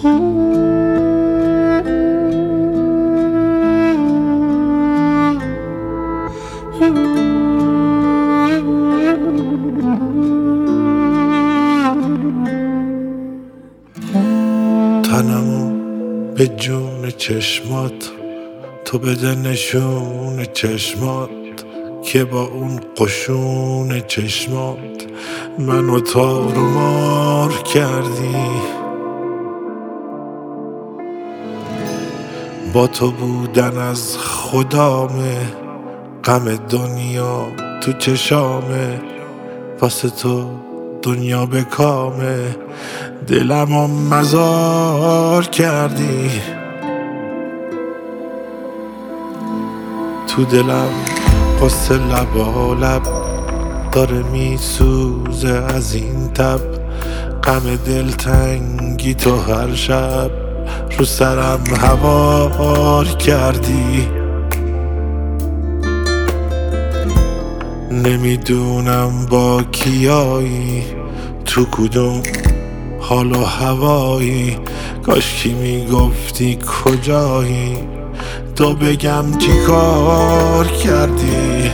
تنمو به جون چشمات تو بده نشون چشمات که با اون قشون چشمات منو تار و مار کردی. با تو بودن از خدامه، غم دنیا تو چشامه، واسه تو دنیا به کامه، دلمو مزار کردی. تو دلم قصه لبالب داره میسوزه از این تب، غم دلتنگی تو هر شب رو سرم هوار کردی. نمیدونم با کیایی، تو کدوم حال و هوایی، کاشکی میگفتی کجایی تو بگم چی کار کردی.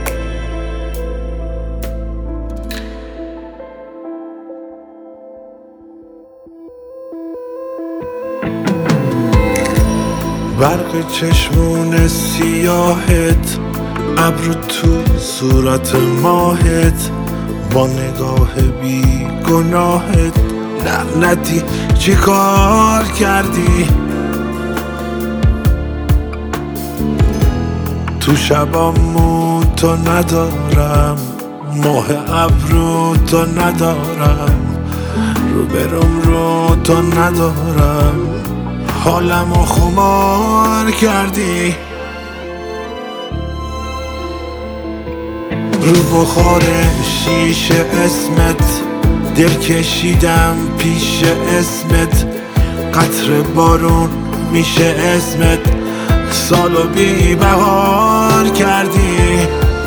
برق چشمون سیاهت، ابرو تو صورت ماهت، با نگاه بی گناهت لعنتی چی کار کردی. تو شبامو تو ندارم، ماه ابرو تو ندارم، روبروم رو تو ندارم، حالمو خمار کردی. رو بخار شیشه اسمت دل کشیدم پیش اسمت، قطر بارون میشه اسمت، سالو بی بهار کردی.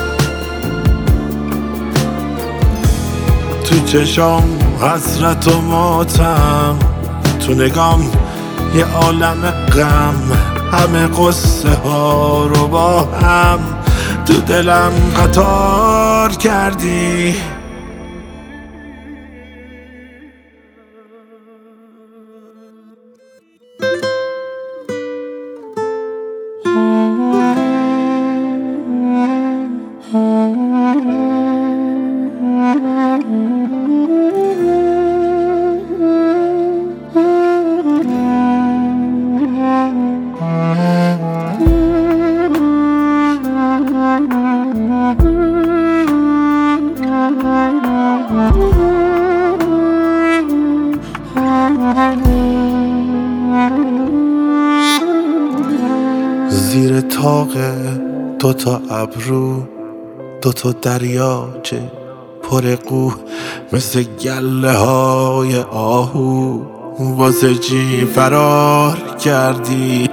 تو چشام حسرت و ماتم، تو نگام یه عالم غم، همه قصه ها رو با هم تو دلم قطار کردی. زیر طاق دوتا ابرو دوتا دریاچه پر قو، مثل گله های آهو واسه چی فرار کردی.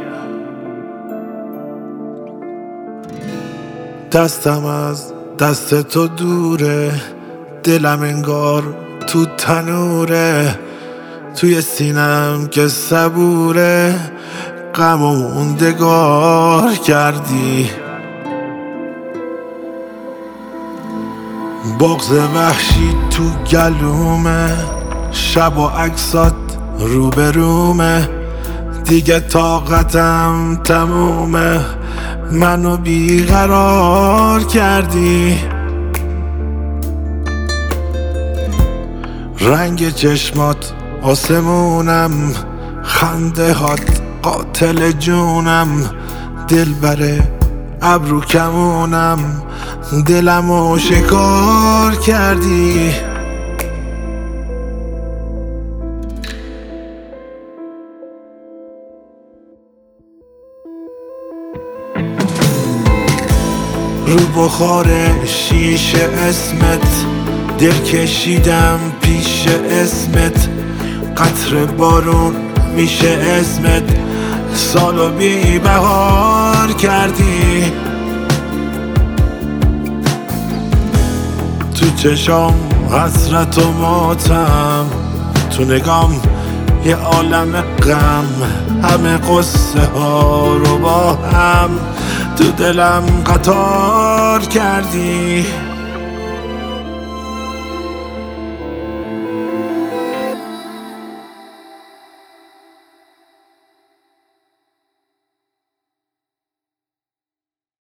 دستم از دست تو دوره، دلم انگار تو تنوره، توی سینم که صبوره، غم و موندگار کردی. بغض وحشی تو گلومه، شب و عکسات روبرومه، دیگه طاقتم تمومه، منو بیقرار کردی. رنگ چشمات آسمونم، خنده هات قاتل جونم، دل بره ابرو کمونم، دلمو شکار کردی. رو بخار شیشه اسمت دل کشیدم پیش اسمت، قطر بارون میشه اسمت، سالو بی بهار کردی. تو چشام حسرت و ماتم، تو نگام یه عالم غم، همه قصه ها رو با هم تو دلم قطار کردی.